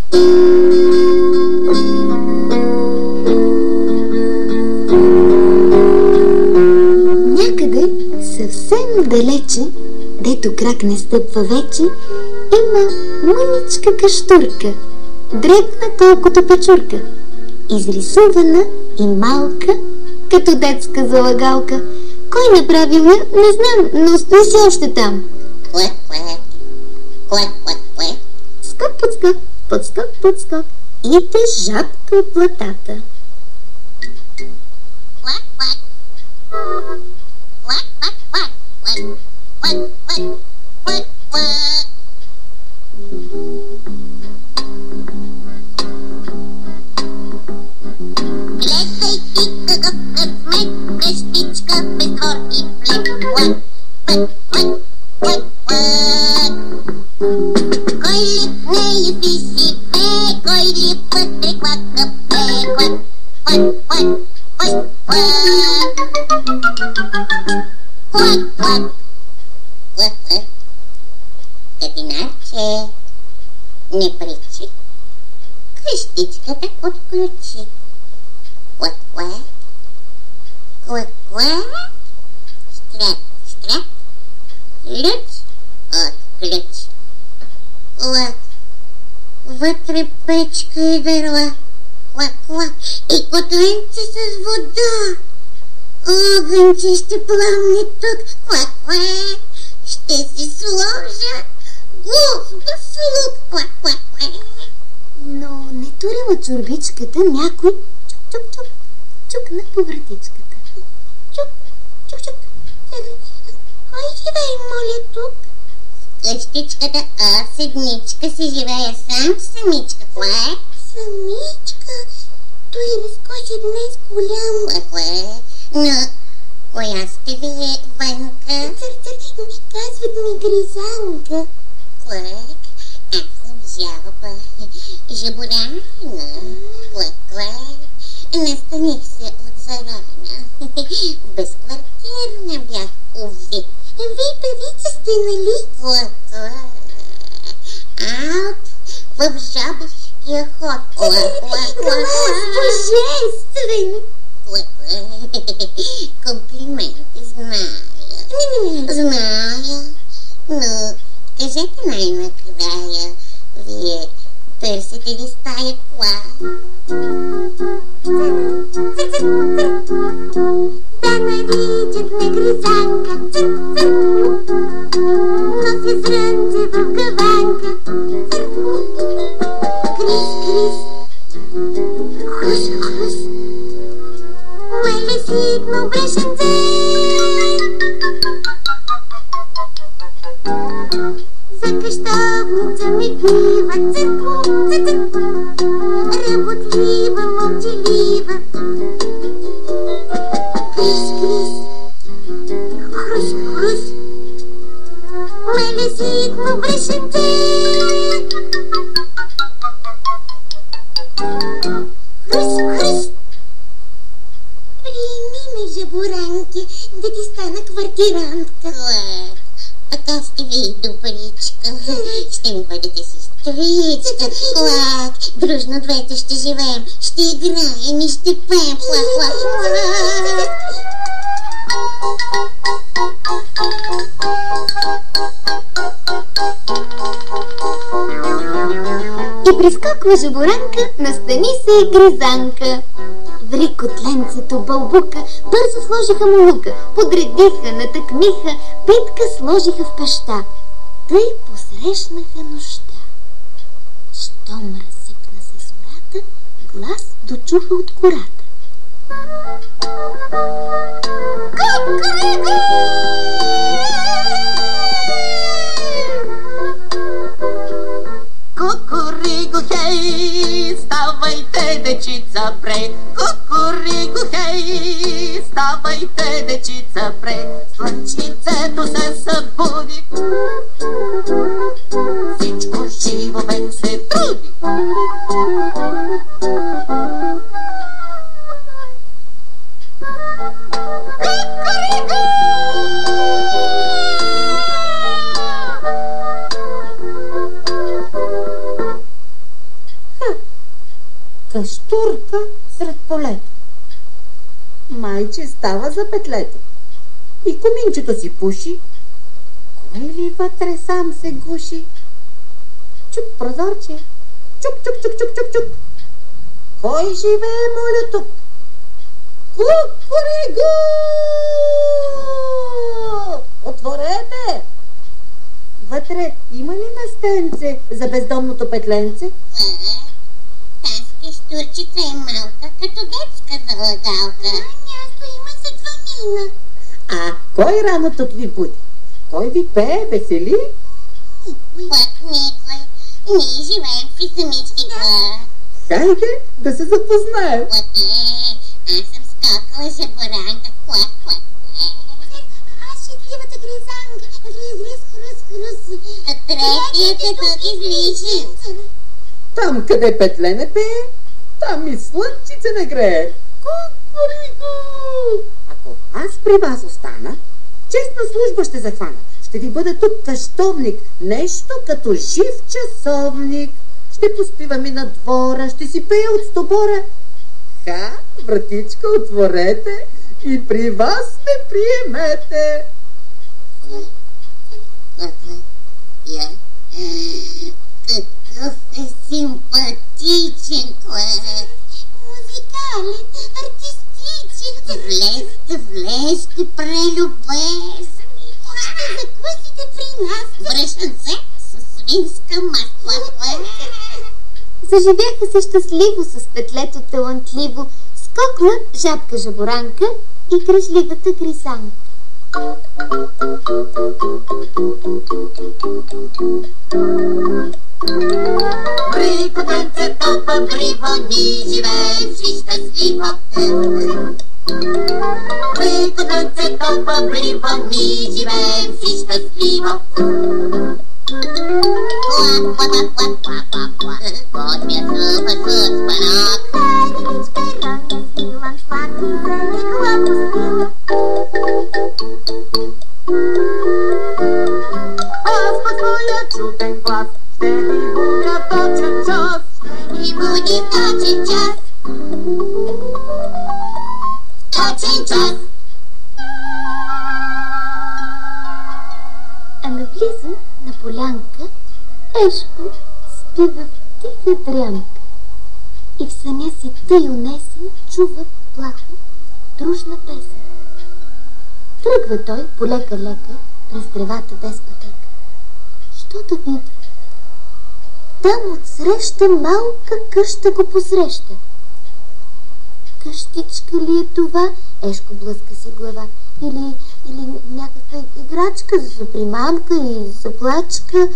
Някъде съвсем далече, дето крак не стъпва вече, има мъничка каштурка, дребна колкото печурка, изрисувана и малка, като детска залагалка. Кой направил я, не знам, но стои си още там. Клак, клак, клак, клак, клак. Скок, подскок, подскок, подскок и тежатка от платата. Клак, клак. Клак, клак, клак, клак, клак, клак, клак, клак. Гледай ти какъв късмет, къщичка без двор и плет. Клак, клак, клак, клак, клак. Кой ли в нея си живее, кой ли вътре клака пее. Клак, клак, клак, клак, клак. Клак, клак. Клак, клак. Катинарче, не пречи. Къщичката отключи. Клак, клак. Клак, клак. Штрак, штрак. Ключ от ключ. Клак. Вътре печка и дърва. Клак, клак. И котленце с вода. Огънче ще пламне тук. Клак, клак. Ще си сложа гуслук. Клак, клак, клак. Но не турила чорбичката някой чук-чук-чук чукна по вратичката. Чук-чук-чук. Кой живее, моля, тук? Къщичката аз едничка си живея сам, самичка. Клак. Самичка? Той разкочи днес голям. Клак, клак. Но коя сте вие вънка? Казват ми Гризанка. Клак. Аз съм жалба. Жаборана. Клак, клак. Настаних се от зарана. Безквартирна бях, уви. Вие певица сте, нали? Клак, клак. Аут в жабовския ход. Клак, клак, клак. Божествен! Клак, клак. Комплименти зная. Зная. Но кажете най-накрая, вие търсите ли стая клак? Да наричат ме Гризанка, носи зрънце в гаванка. Крис, крис, хрус, хрус, меле ситно брешенце. За къщовница ми бива църкво, работлива, мълчалива. Крис, крис, хрус, хрус, меле ситно брешенце. Хрус, хрус. Приеми ме, жаборанки, да ти стана квартирантка. Клак. Така сте ви добричка. Ще ми бъдете сестричка. Клак. Дружно двете ще живеем. Ще играем и ще пеем. Клак, клак, клак. И прискоква жаборанка, настани се и Гризанка. Ври котленцето бълбука, бързо сложиха му лука, подредиха, натъкмиха, питка сложиха в пеща. Тъй посрещнаха нощта. Щом разсипна се зората, глас дочуха от кората. Кукурику! Кукурику, хей, ставайте, дечица, пре. Кукурику, хей, ставайте, дечица, пре. Слънчицето се събуди, всичко живо мен се труди. щурка сред полето. Майче става за петлето и коминчето си пуши. Кой ли вътре сам се гуши? Чук прозорче, чук, чук, чук, чук, чук, чук. Кой живее, моля, тук? Кукуригу! Отворете! Вътре има ли местенце за бездомното петленце? Тази щурчица е малка, като детска залагалка. Място има за двамина. А кой рано тук ви буди? Кой ви пее, весели? Пък никой. Ние живеем в самички двора. Хайде да се запознаем. Аз съм скакала жаборанка. Клак, клак. Аз шетливата гризанка. Рис, хрус, хрус. Третият е тук излишен. Там, къде петлене пее, там и слънчице не грее. Кукуригу! Ако аз при вас остана, честна служба ще захвана. Ще ви бъде тук къщовник, нещо като жив часовник. Ще поспивам и на двора, ще си пея от стобора. Ха, вратичка, отворете и при вас ме приемете. Какъв е симпатичен клас. Музикален, артистичен. Влезте, прелюбезни. Ще закусите при нас. Бръшенце с свинска масла. Заживяха се щастливо с петлето талантливо, скокна жабка жаборанка и кръжливата гризанка. При котенцето бъбриво, ние живеем си щастливо. При котенцето бъбриво, ние живеем си щастливо. Клак, клак, клак, клак, клак, клак. Подмя супа с панак. Хайдичка, роння, силан, сладки, зели, глупостила. Аз пък моя чуден глас ще ви будя в точен час. И буди в точен час. Точен час. А наблизо на полянка Ешко спи в тиха дрямка и в съня си тъй унесен чува плахо дружна песен. Тръгва той полека-лека през тревата без пътека. Що да види? Там отсреща малка къща го посреща. Къщичка ли е това? Ешко блъска си глава. Или някаква играчка за примамка и за плачка.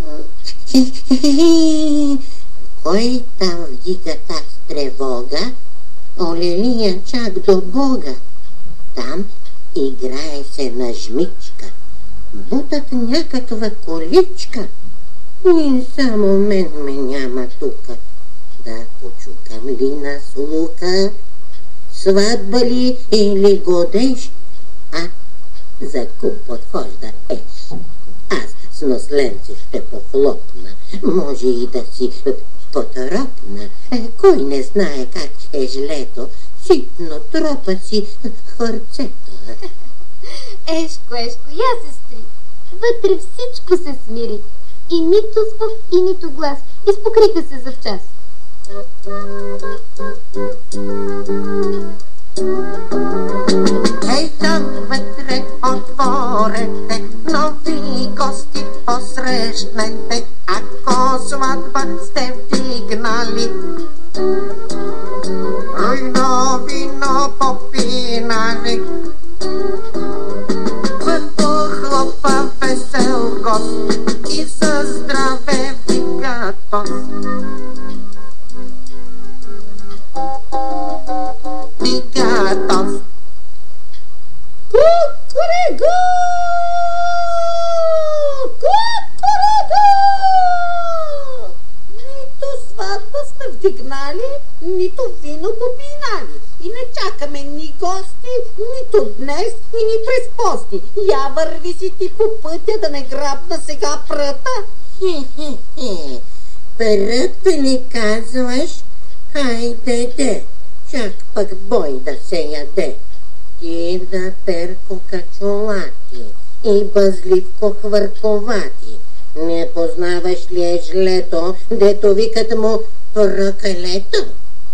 Кой там вдига так с тревога? Олелия чак до Бога. Там играе се на жмичка. Бутат някаква количка. И само мен ме няма тука. Да почукам ли на слука? Сватба ли или годеж? А за куп подхожда еш. Аз с носленце ще похлопна. Може и да си потропна. Кой не знае как е жлето, ситно тропа си хорцето. Ешко, я сестри, вътре всичко се смири. И нито звук, и нито глас. Изпокриха се завчас. Ей там вътре отворете, нови гости посрещнете, ако сватба сте вдигнали. Вино попинали. Вън похлопа весел гост и със здраве вдига тост. Вдига тост. Кукуригу! Кукуригу! Нито сватба сме вдигнали, нито вино попинали. И не чакаме ни гости, нито днес, и ни през пости. Я върви си ти по пътя, да не грабна сега пръта. Прът ли казваш? Хайде, де, чак пък бой да се яде. Ти да перко качолати и бъзливко хвърковати. Не познаваш ли е жлето, дето викат му прокалето?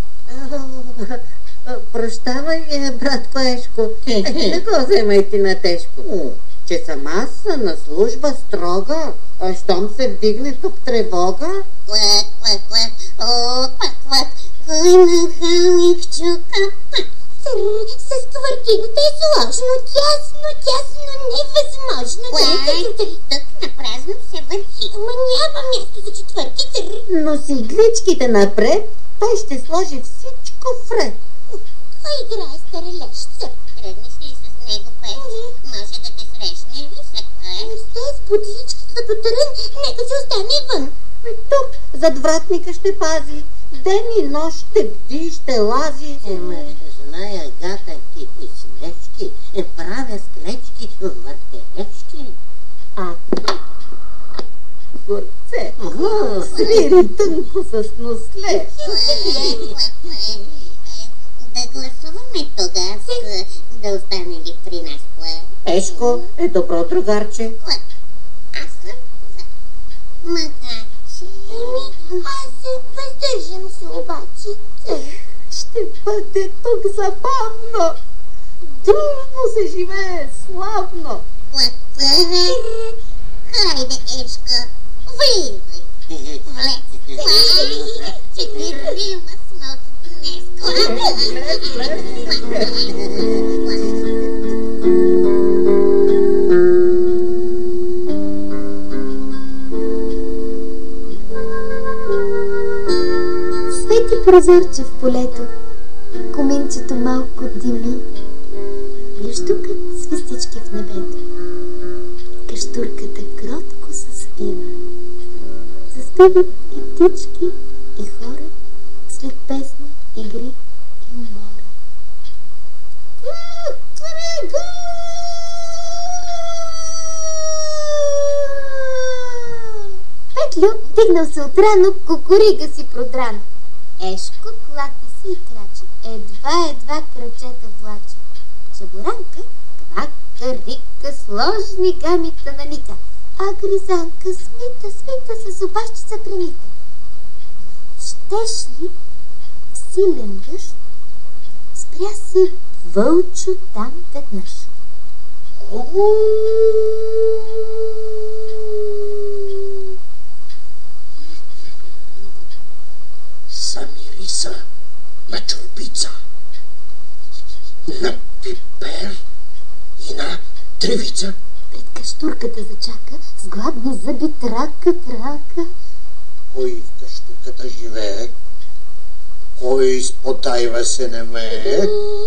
Прощавай, братко Ешко, не го вземай ти на тежко. Че съм аз на служба строга, а щом се вдигне тук тревога? Квак, квак, квак, о, квак, квак, кой нахалник чука, пак. С квартирата е сложно, тясно, невъзможно. Тук напразно се върти. Ама няма място за четвърти цър. Но с игличките напред, той ще сложи всичко вред. Кой играе старележ цър? Тръгнеш ли с него пеш? Може да те срещне висък, Сте с бодлички като трън, нека се остане вън. Тук зад вратника ще пази, ден и нощ ще бди, ще лази. Зная гатанки и смешки, правя склечки, въртележки. Горце, свири тънко с носле. Да гласуваме тогава, да остане ли при нас, Ешко е добро другарче. Аз съм за. Макар че... аз въздържам се обаче. Ще бъде тук забавно. Дружно се живее славно. Хайде, Ешко, влизай. Влез. Четирима сме от днес. Свети прозорче в полето, коменчето малко дими, лещукът свистички в небето, каштурката кротко заспива. Заспиват и птички, и хора, след песни, игри и умора. Петлю дигнал се отрано, кукурига си продрано. Ешко клати си и крачи, едва крачета влачи. Чебуранка квака, рика, сложни гамита на ника, а Гризанка смита с зубащица примита. Щеш ли в силен дъжд, спря се вълчо там веднъж. Замириса на чорбица, на пипер и на тревица. Пред каштурката зачака, с гладни зъби трака. Кой в каштурката живее? Кой спотайва се не ме?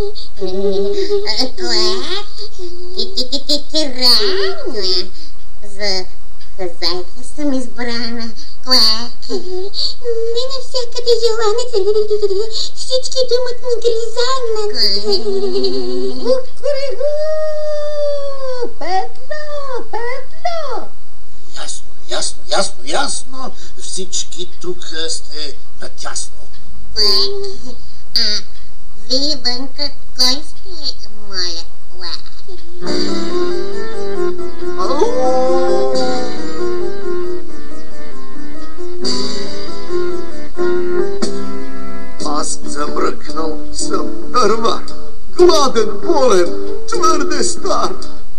Ти рана. За хазайка съм избрана. Не навсякъде желана. Всички думат ми Гризана. Петля! Ясно. Всички тук сте натясно. А вие вънка кой сте, моля? Аз замръкнал съм дървар, гладен, болен, твърде стар.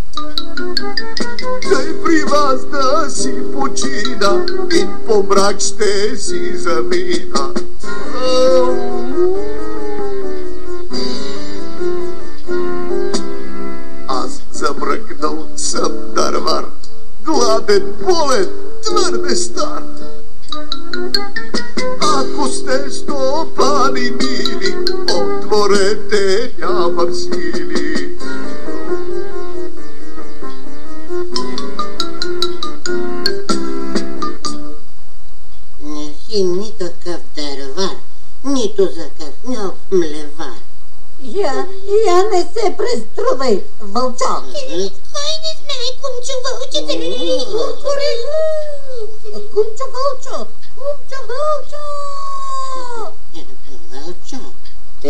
Тъй при вас да си почина и по мрак ще си замина. Аз замръкнал съм дървар, гладен, болен, твърде стар. Ако сте стопани мили, отворете, нямам сили. Не си никакъв дървар, нито закъснял млевар. Я не се преструвай, вълчо. Кой не знае кумчо вълче? Кумчо вълчо!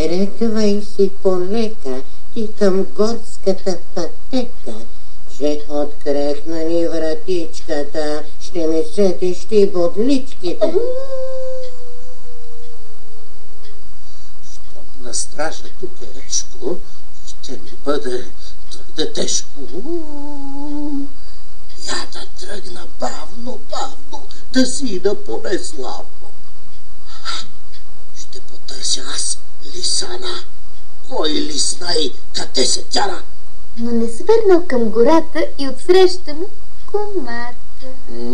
Тръгвай си полека и към горската пътека, че открехна ни вратичката, ще не сетиш ти бодличките. Щом на стража тук е речко, ще ми бъде твърде тежко. Я да тръгна бавно, да си ида поне славно. Ще потърся аз Лисана. Кой ли знае къде се тяна? Но не свърнал към гората и отсреща му кумата.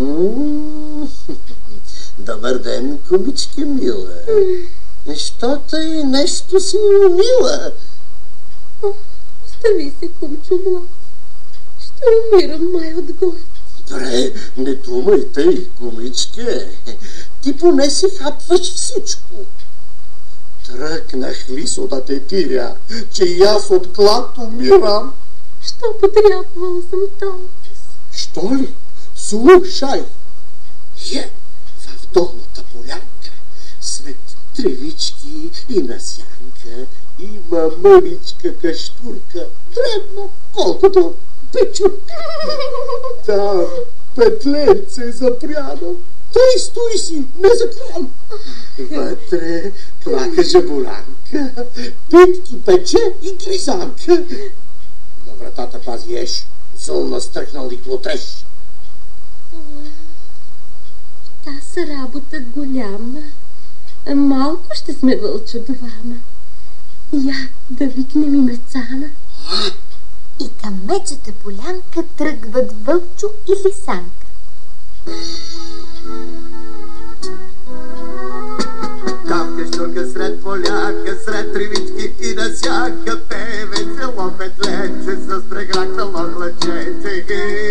Добър ден, кумички мила. Що тъй нещо си умила? Остави се, кумчо млад. Ще умирам май от глад. Добре, не думай тъй, кумичке. Ти поне си хапваш всичко. Тръгнах ли со да те тиря, че и аз от глад умирам? Що потрябвал съм толкова? Що ли? Слушай! В долната полянка, сред тревички и насянка, има мъничка каштурка, дребна, колкото печурка. Там петленце запряно, тъй стои си, незапряно. Вътре квака жаборанка, питки пече и гризанка. На вратата пази еш, зъл настръхнал и глотреш. Та са работа голяма. Малко ще сме вълчо двама. Я да викнем и Мецана. И към мечата полянка тръгват Вълчо и Лисанка. Там каштурка сред поляка, сред тривички и насяка, певе село петленце с преграхнало глъченце.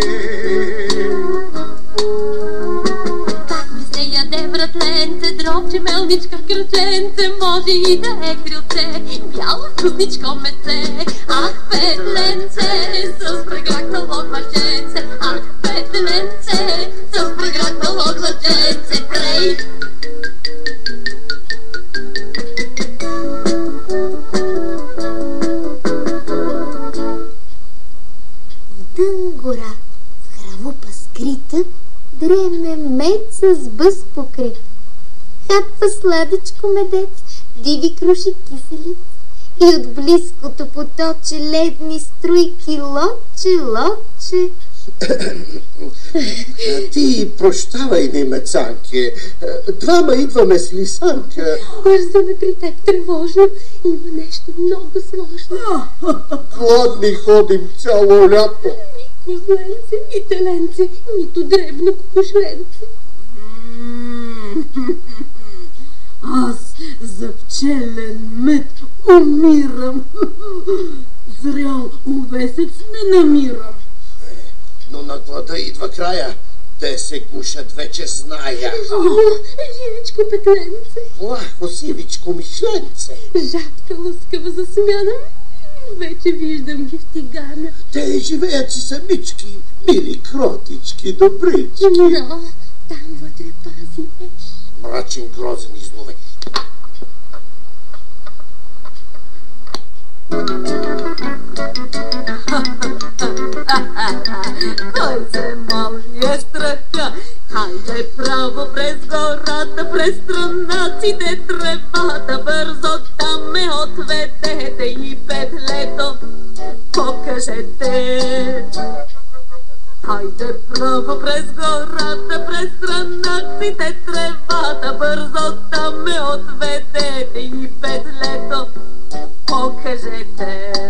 Как ми се яде вратленце, дробче, мелничка, кръченце, може и да е крилце, бяло вкусничко меце. Ах, петленце, с преграхнало глъченце, ах, петленце, с преграхнало глъченце, прей! Дън гора, в хралупа скрита, дреме мед с бъз покрит. Хапва сладичко медец, диви круши киселец и от близкото поточе ледни струйки лоче. Ти прощавай ни, Мецанке. Двама идваме с Лисанка. Бързаме при теб тревожно. Има нещо много сложно. Гладни ходим цяло лято. Ни козленце, ни теленце, нито дребно кукушленце. Аз за пчелен мед умирам. Зрял овесец не намирам. Но на глада идва края. Те се кушат вече зная. Живичко петленце. Плахо сивичко мишленце. Жабка лъскава за смяна. Вече виждам ги в тигана. Те живеят си самички, мили кротички, добрички. Но там вътре пази еш. Мрачен, грозен и зловещ. Кой се моли е страха? Хайде право през гората, през странаците тревата, бързо там ме отведете и петлето покажете. Хайде право през гората, през странаците тревата, бързо там ме отведете и петлето покажете.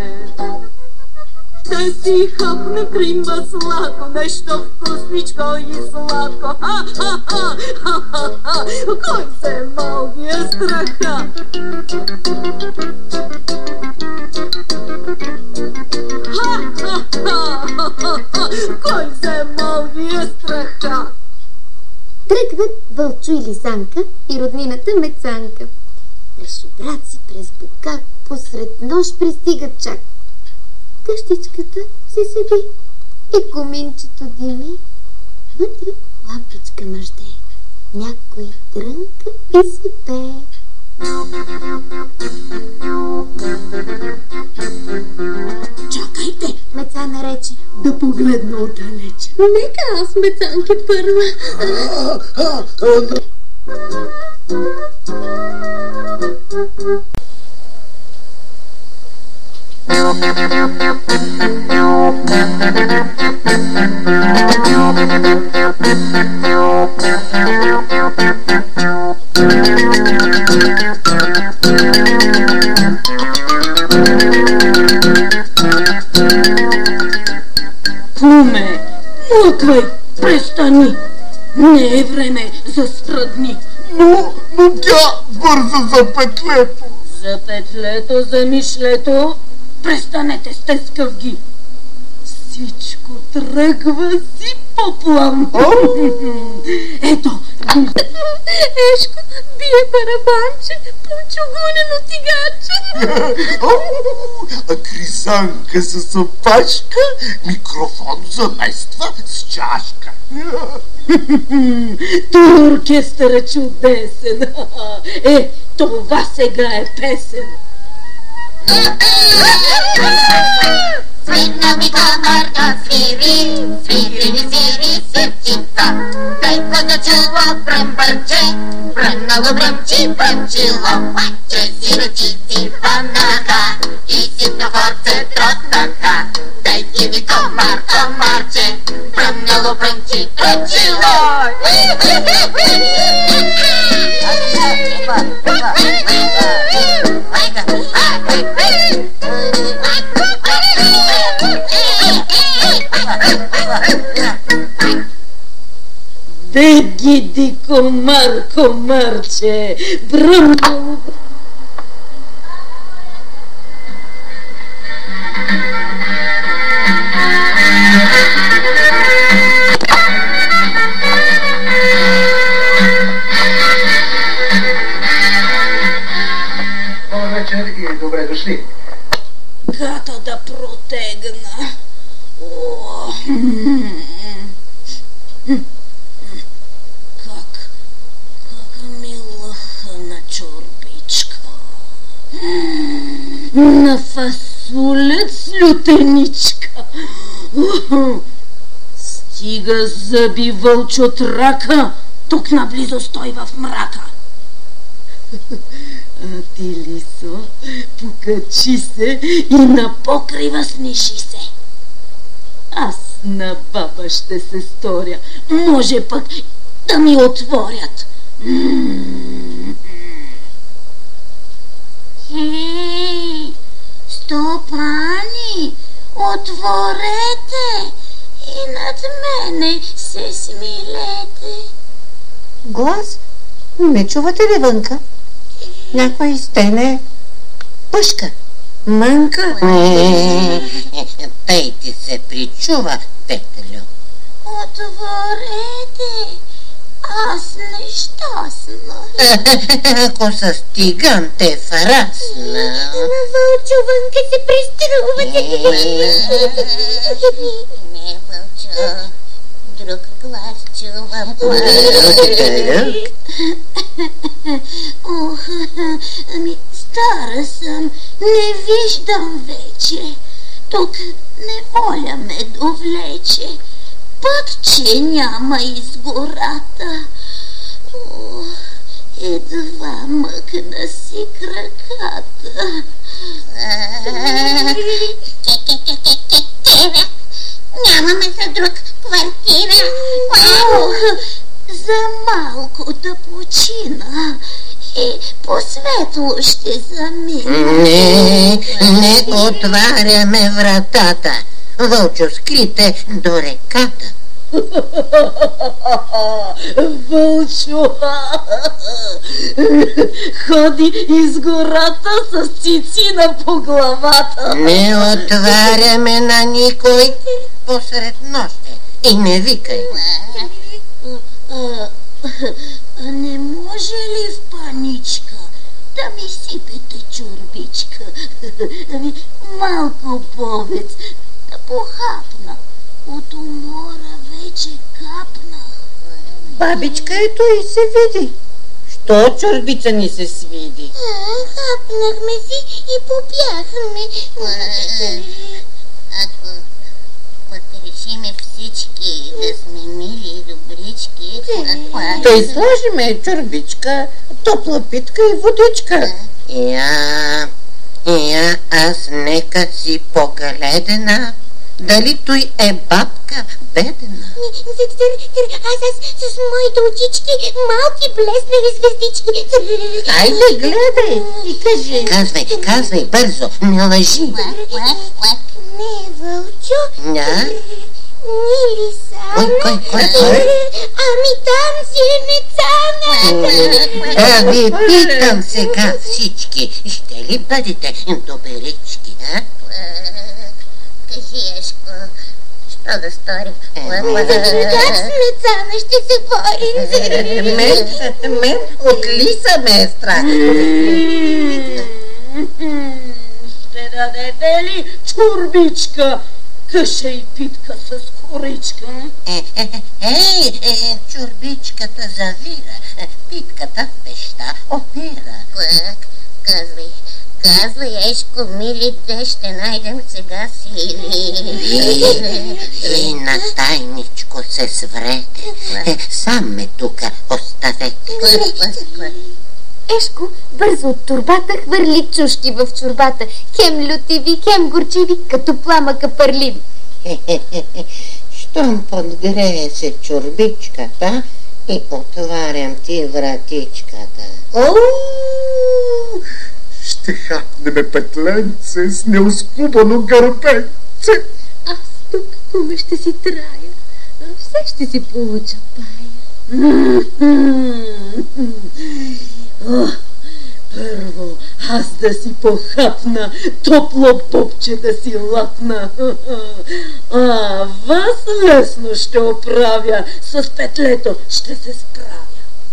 Да си хапна кримба сладко, нещо вкусничко и сладко. Кой се малки е страха? Кой се малки е страха? Тръгват Вълчо и Лисанка и роднината Мецанка. През обраци, през букак, посред нощ пристигат чак. Къщичката си седи и коминчето дими. Вътре лампичка мъжде, някой дрънка и си пее. да погледна отдалеч. Нека аз, мецанки, първа. Куме, млъквай, престани. Не е време за спръдни. Но тя бърза за петлето. За петлето, за мишлето, престанете сте скъвги. Всичко тръгва си по план. Ето, Ешко, бие барабанче, по-чугунено тигаче. А Гризанка с опашка микрофон замества с чашка. оркестър е чудесен. Това сега е песен. Свирна ми камарка, свири, свири ми свири сърчица. Тайко начало бръмбърче, бръмнало бръмчи, бръмчило. Паче си ръчици фанаха и ситно хорце тротнаха. Дайте ми комар, комарче, бръмнало бръмчи, бръмчило. Де гиди комар, комарче, бръмнало. Добър вечер и добре дошли. Гата да протегна. Как ми лъха на чорбичка. На фасулет с лютеничка. Стига зъби вълчо трака, тук наблизо стой в мрака. А ти, лисо, покачи се и на покрива сниши се. Аз на баба ще се сторя, може пък да ми отворят. Хей, стопани, отворете и над мене се смилете. Глас? Не чувате ли вънка? Някой стене пъшка. Мънка? Тъй ти се причува, Петелю. Отворете, аз нещастна. Ако с тиган те фарасна. Вълчо, вънка се преструвате. Не, Вълчо, друг глас чувам. Ох, ами стара съм, не виждам вече. Тук неволя ме довлече. Пътче няма из гората. Едва мъкна си краката. Нямаме за друг квартира. Ох, за малко да почина и по-светло ще замина. Не отваряме вратата. Вълчо, скрите до реката. Вълчо ходи из гората с цицина по главата. Не отваряме на никой посред нощта и не викай. Не може ли в паничка да ми сипете чорбичка? Малко повец да похапна. От умора вече капна. Бабичка, ето и се види. Що чорбица ни се свиди? Хапнахме си и попяхме. Пък решиме всички да сме мили и добрички. Да изложиме чорбичка, топла питка и водичка. Аз нека си погледна, дали той е бабка бедна. Аз с моите очички, малки блеснали звездички. Айде, гледай и кажи. Казвай, бързо, не лъжи. Не, Вълчо. Да? Мили са. Кой? Ами там зеленецана. Ви питам сега всички, ще ли бъдете добрички, а? Кажи, Ешко, що да сторим? Как смецана ще се борим? Мен от лиса ме е страх. Ще дадете ли чорбичка, къша и питка с коричка? Чорбичката завира, питката в пеща опира. Казвай, Ешко, мили, де ще найдем сега сили? И на тайничко се сврете, сам ме тука оставете. Ешко бързо от турбата хвърли чушки в чорбата, хем лютиви, хем горчиви, като пламъка пърливи. Щом подгрее се чорбичката и отварям ти вратичката. Ще хапнеме петленце с неоскубано гърбенце. Аз тук, куме, ще си трая. Все ще си получа пая. Първо, аз да си похапна, топло бобче да си лапна. Вас лесно ще оправя, с петлето ще се справя.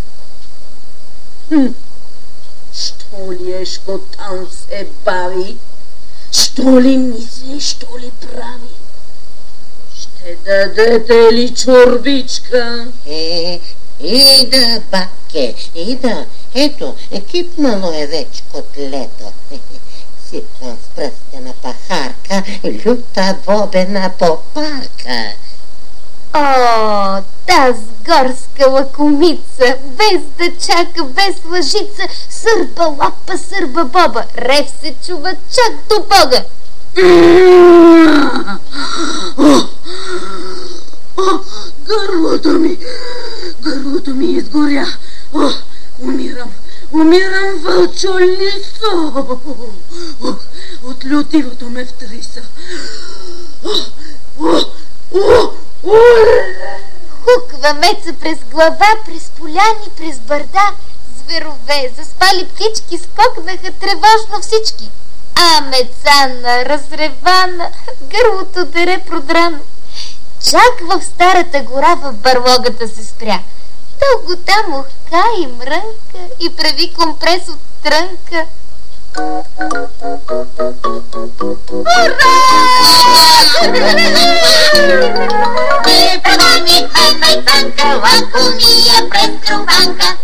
Що ли Ешко там се бави? Що ли мисли, що ли прави? Ще дадете ли чорбичка? Ида, бабке, ида. Ето, кипнало е вече котлето. Сипвам с пръстена пахарка, люта бобена по парка. О, таз горска лакомица, без да чака, без лъжица, сърба лапа, сърба боба, рев се чува чак до Бога. Гърлото ми изгоря. Умирам, вълчо лисо. От лютивото ме втриса. Хуква меца през глава, през поляни, през бърда. Зверове, заспали птички, скокнаха тревожно всички. А мецана, разревана, гърлото дере продрано. Чак в старата гора в барлогата се спря. Дълго там ухка и мрънка и прави компрес от трънка. Ура! Ние преминихме мецанка, лакомия през крупанка.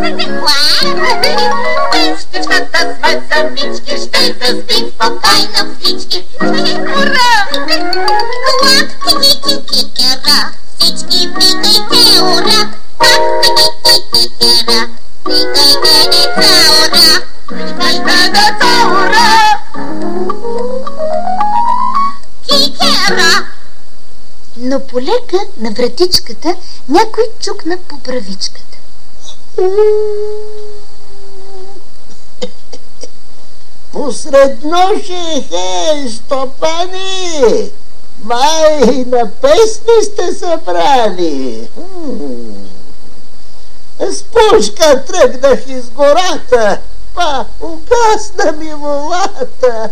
Птичката сме самички, ще заспим спокойно всички. Ура! Кикера, всички викайте ура! Кикера, викайте деца ура! Викайте деца ура! Кикера! Но полека на вратичката някой чукна по бравичката. Посред нощи, стопани! Май, на песни сте събрали. С пушка тръгнах из гората, па угасна ми волата.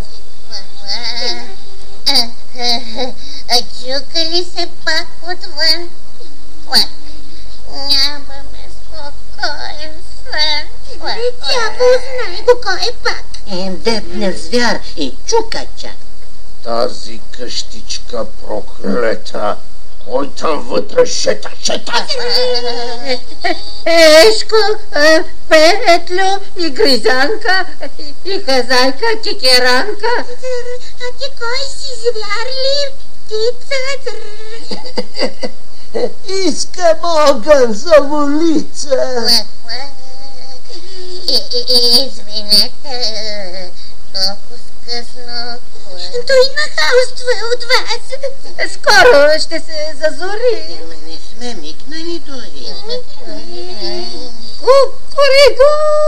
Чука ли се пак отвън? Нямаме спокоен сън. Дявол, знае го кой е пак. Дебне звяр и чука чак. Тази къщичка проклета. Кой там вътре шета? Ешко, Петлю и Гризанка и хазайка Кикеранка. А ти кой си, звяр ли? птица. Искам огън за улица. Извинете, толкова късно. Той нахалства от вас. Скоро ще се зазори. Не сме мигнали дори. Кукурику!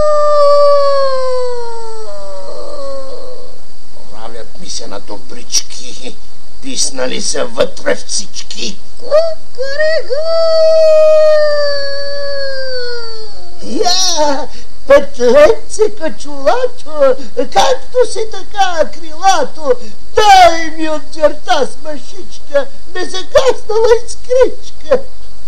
Правят ми се на добрички. Писнали се вътре всички. Кукурику! Я, петленце качулато, както си така крилато, дай ми от черта с мъжичка, незагаснала искричка.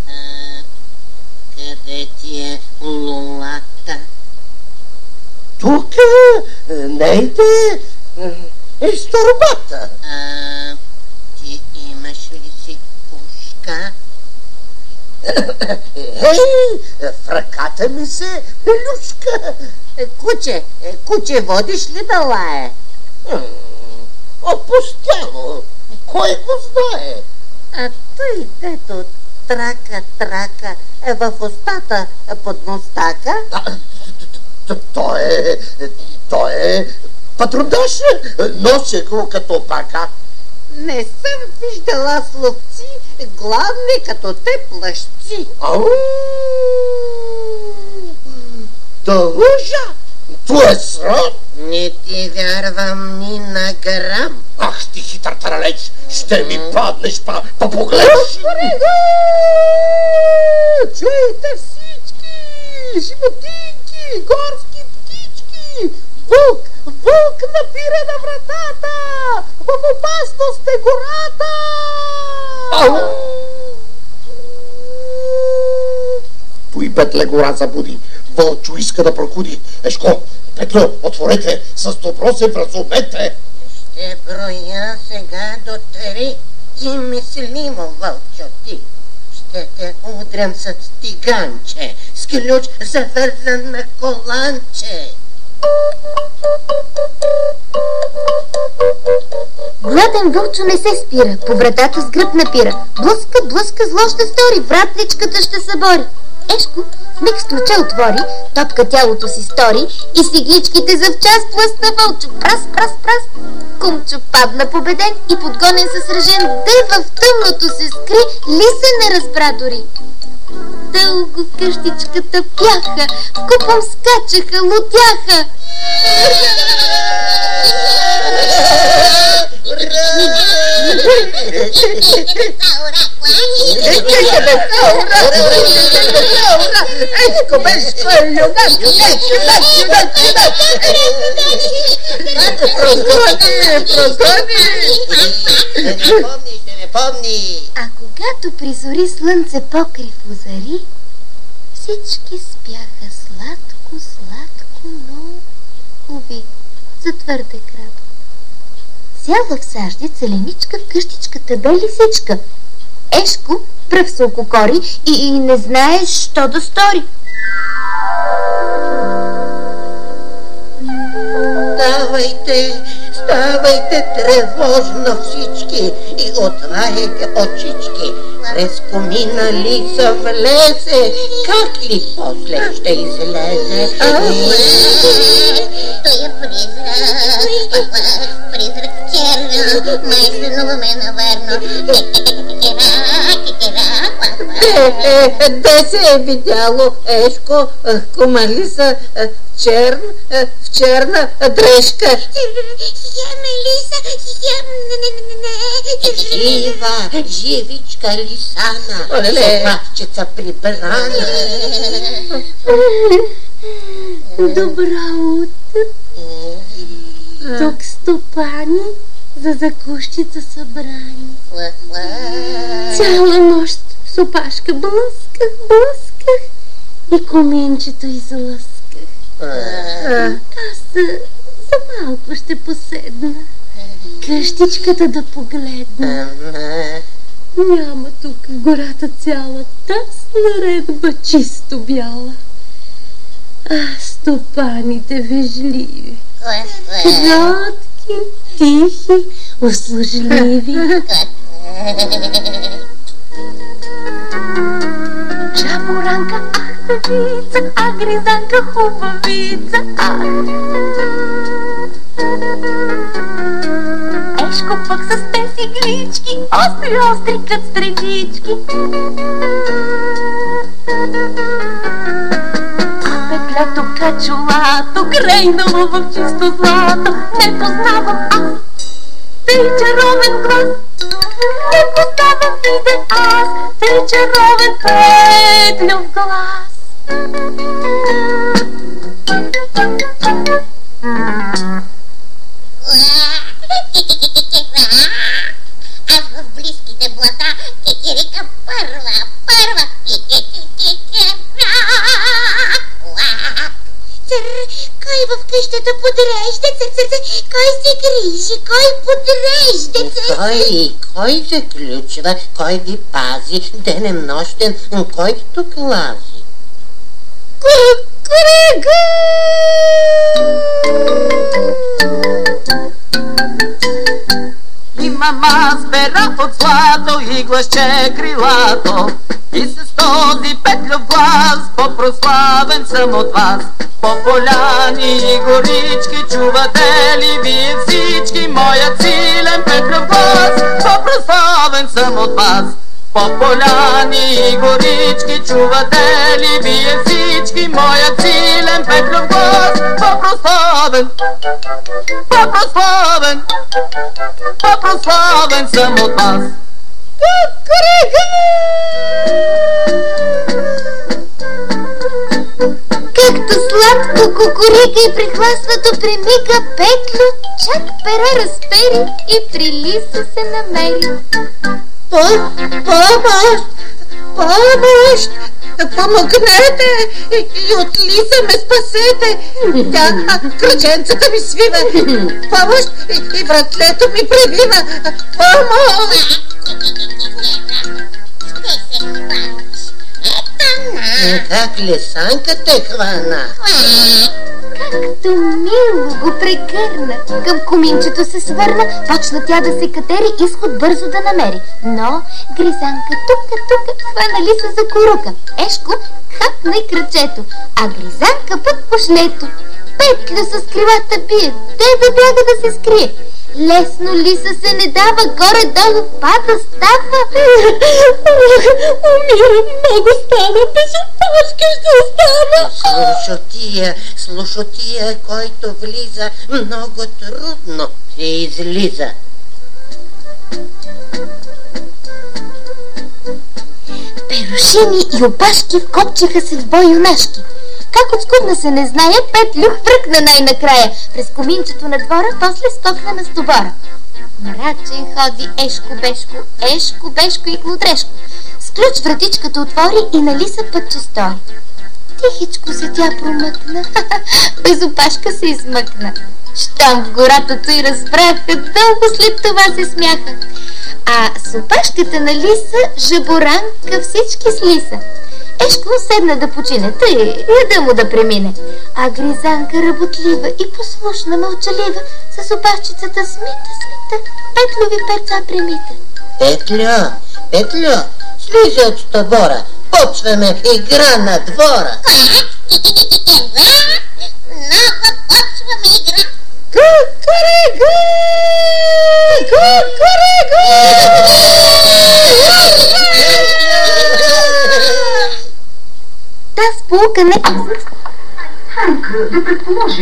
Къде ти е лулата? Тука, нейде, из торбата. Ти имаш ли си пушка? В ръката ми се люшка. Куче, водиш ли да лае? Опустяло. Кой го знае? А той, дето трака в устата под мустака? Той е патрудаш. Носи го като пака. Не съм виждала словци, главни като те плащи. Да лъжа? Това е срам. Не ти вярвам ни на грам. Ах ти хитър таралеч, ще ми паднеш, па погледаш. Чуйте всички, животинки, горски птички, вълк напира на вратата, в опасност е гората. Той Бетле гора забуди, Вълчо иска да прокуди. Ешко, Петло, отворете, с добро се вразумете. Ще броя сега до 3. Ти мислимо, Вълчо, ти. Ще те удрям с тиганче, с ключ завързан на коланче. Гладен вълчо не се спира, по вратата с гръб напира. Блъска, зло ще стори, вратличката ще събори. Ешко миг с ключа отвори, топка тялото си стори и с игличките завчас плъсна вълчо. Прас. Кумчо падна победен и подгонен със сражен, де в тъмното се скри, лиса не разбра дори. Дълго в къщичката пяха, вкупом скачаха, лутяха. Не помни. А когато призори слънце покрив озари, всички спяха сладко, но уви, за твърде кратко. Сяла в сажди леничка в къщичката бе лисичка. Ешко пръв се ококори и не знае що да стори. Ставайте тревожно всички и отваряйте очички. През комина лиса влезе, как ли после ще излезе? Той е призрак черно, май сънуваме навърно. Де се е видяло, Ешко, кума лиса, в черна дрежка? Живичка лисана, собачица прибрана. Добро утро. Тук стопани за закущица събрани. Цяла нощ с опашка блъсках и коминчето излъсках. Аз за малко ще поседна, къщичката да погледна. Няма тук в гората цяла тъсна редба чисто бяла. Стопаните вежливи, кротки, тихи, услужливи. Жаборанка, ах, певица, а Гризанка хубавица, ах. Ешко пък с тези глички, остри, остри кът стрелички. А петлето качулато, грейнало в чисто злато, не познавам аз тъй чаровен глас. Не познавам иде аз тъй чаровен Петлюв глас. Аз в близките блата кикирика първа. Кой в къщата подрежда, кой се грижи, кой подрежда? Кой заключва, кой ви пази, денем нощен, кой тук лази? Кукурику! Имам аз пера от злато и гласче крилато, и с този Петлюв глас по-прославен съм от вас. По поляни и горички чувате ли вие всички моят силен Петлюв глас? По-прославен съм от вас. По поляни и горички чувате ли вие всички моят силен Петлюв глас? По-прославен, по-прославен, по-прославен съм от вас. Както сладко кукурика и прихласвато примига Петлю, чак пера разпери и при Лиса се намери. Помощ! Помогнете! И от Лиса ме спасете! Тя кръченцата ми свива! Помощ! И вратлето ми превива! Помощ! Как лисанка те хвана? Както мило го прегърна. Към коминчето се свърна, почна тя да се катери, изход бързо да намери. Но Гризанка тука хвана Лиса за корука. Ешко хапна и кръчето, а Гризанка пък по шлето. Петлю с крилата бие, те да бяга да се скрие. Лесно Лиса се не дава, горе-долу пада, става. Умирам, много стана, без опашка ще остана. Слушотия, който влиза, много трудно се излиза. Перушини и опашки вкопчиха се в бой юнашки. Как отскудна се не знае, Петлю хвъркна най-накрая през коминчето на двора, после скокна на стобора. Мрачен ходи Ешко бешко и глудрешко. С ключ вратичката отвори и на Лиса пътче стори. Тихичко се тя промъкна, без опашка се измъкна. Щом в гората той разбраха, дълго след това се смяха. А с опашката на Лиса жаборанка всички слиса. Ешко седна да почине, тъй яда му да премине. А Гризанка работлива и послушна, мълчалива, с опашчицата смита, Петлюви перца премита. Петлю, слиза от стобора, почваме игра на двора. Много почваме игра. Кукуригу! Та сполука не... Хайка, да предположим.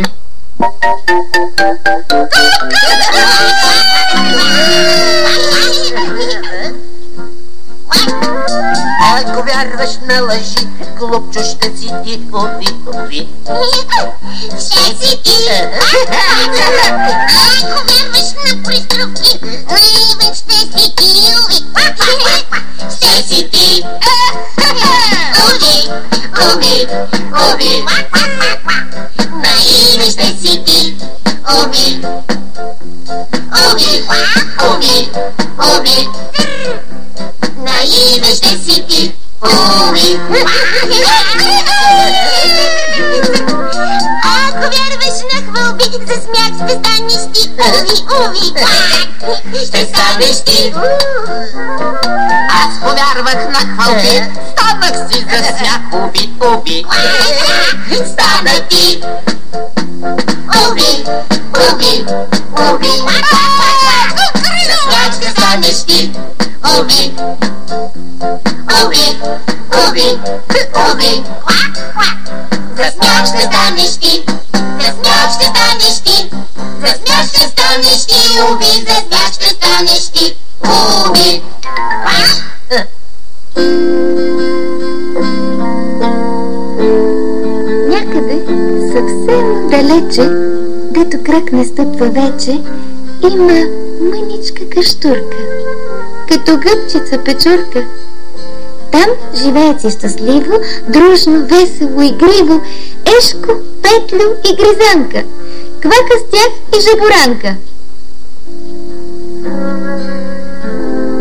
Ако вярваш на лъжи, глупчо ще си ти, ови. Ще си ти. Ако вярваш на приструвки, наивен ще си ти, ще си ти. Ови. Наивен ще си ти, ови. Наивен ще си ти, ови. Ако вярваш на хвалби, за смях ще станеш ти, ови. уви, ще станеш ти. Аз повярвах на хвалби, станах си за смях, уви, уви. Стана ти. Уви, уви, уви. За смях ще станеш ти. Уви, уви, уви, уви. За смях ще станеш ти. За смях ще станеш ти. За смях ще станеш ти. Уви, за смях ще станеш ти. Уви. Някъде, съвсем далече, дето крак не стъпва вече, има мъничка къщурка, като гъбчица печурка. Там живеят си щастливо, дружно, весело, игриво, Ешко, Петлю и Гризанка, Квака с тях и Жаборанка.